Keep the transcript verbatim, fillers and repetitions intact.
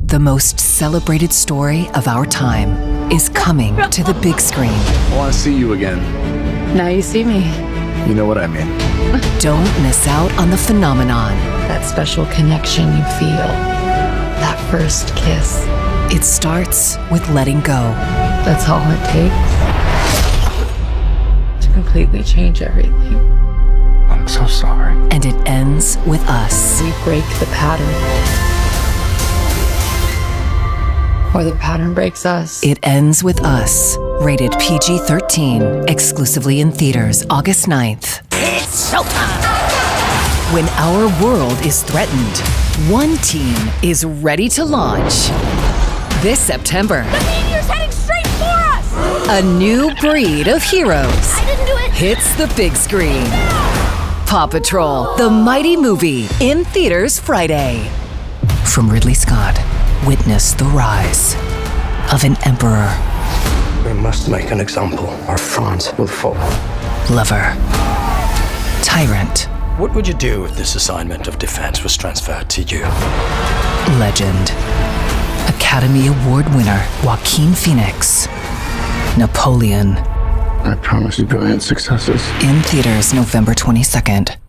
The most celebrated story of our time is coming to the big screen. I want to see you again. Now you see me. You know what I mean. Don't miss out on the phenomenon. That special connection you feel. That first kiss. It starts with letting go. That's all it takes to completely change everything. I'm so sorry. And it ends with us. We break the pattern. Or the pattern breaks us. It ends with us. Rated P G thirteen. Exclusively in theaters August ninth. It's showtime! When our world is threatened, one team is ready to launch. This September, The meteor's heading straight for us! a new breed of heroes I didn't do it! hits the big screen. Paw Patrol, the mighty movie, in theaters Friday. From Ridley Scott, witness the rise of an emperor. We must make an example, or France will fall. Lover. Tyrant. What would you do if this assignment of defense was transferred to you? Legend. Academy Award winner Joaquin Phoenix. Napoleon. I promise you brilliant successes. In theaters November twenty-second.